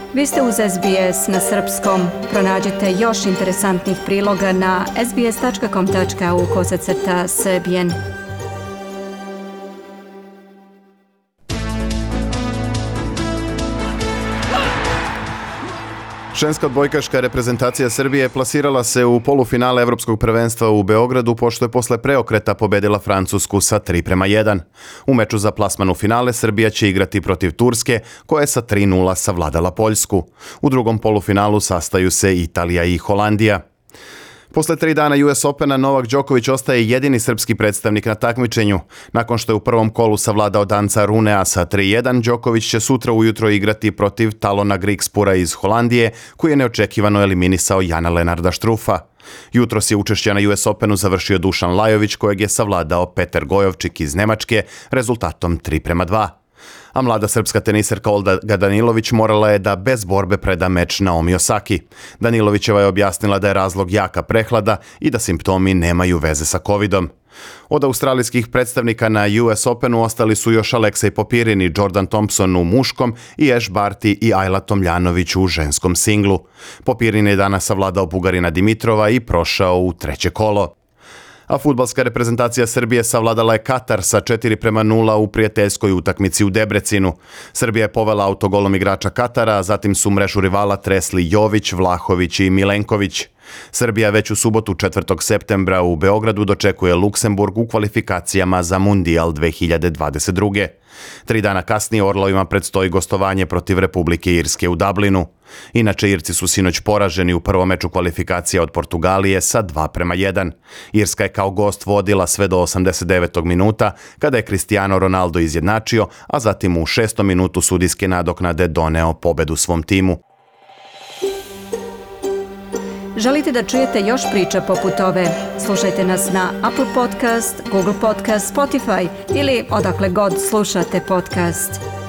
Vi ste uz SBS na srpskom. Pronađite još interesantnih priloga na sbs.com.au/srbijen. Ženska odbojkaška reprezentacija Srbije plasirala se u polufinale Evropskog prvenstva u Beogradu pošto je posle preokreta pobedila Francusku sa 3:1. U meču za plasman u finale Srbija će igrati protiv Turske, koja je sa 3:0 savladala Poljsku. U drugom polufinalu sastaju se Italija i Holandija. Posle 3 dana US Opena Novak Đoković ostaje jedini srpski predstavnik na takmičenju. Nakon što je u prvom kolu savladao Danca Runea sa 3:1, Đoković će sutra ujutro igrati protiv Talona Grigspura iz Holandije, koji je neočekivano eliminisao Jana Lenarda Štrufa. Jutros je učešće na US Openu završio Dušan Lajović, kojeg je savladao Peter Gojovčik iz Nemačke rezultatom 3:2. A mlada srpska teniserka Olga Danilović morala je da bez borbe preda meč Naomi Osaki. Danilovićeva je objasnila da je razlog jaka prehlada i da simptomi nemaju veze sa covidom. Od australijskih predstavnika na US Openu ostali su još Aleksej Popirin i Jordan Thompson u muškom i Ash Barty i Ajla Tomljanović u ženskom singlu. Popirin je danas savladao Bugarina Dimitrova i prošao u treće kolo. A fudbalska reprezentacija Srbije savladala je Katar sa 4:0 u prijateljskoj utakmici u Debrecinu. Srbija je povela autogolom igrača Katara, a zatim su mrežu rivala tresli Jović, Vlahović i Milenković. Srbija već u subotu 4. septembra u Beogradu dočekuje Luksemburg u kvalifikacijama za Mundijal 2022. 3 dana kasnije Orlovima predstoji gostovanje protiv Republike Irske u Dublinu. Inače, Irci su sinoć poraženi u prvom meču kvalifikacija od Portugalije sa 2:1. Irska je kao gost vodila sve do 89. minuta, kada je Cristiano Ronaldo izjednačio, a zatim u 6. minutu sudijske nadoknade doneo pobedu svom timu. Želite da čujete još priča poput ove? Slušajte nas na Apple Podcast, Google Podcast, Spotify ili odakle god slušate podcast.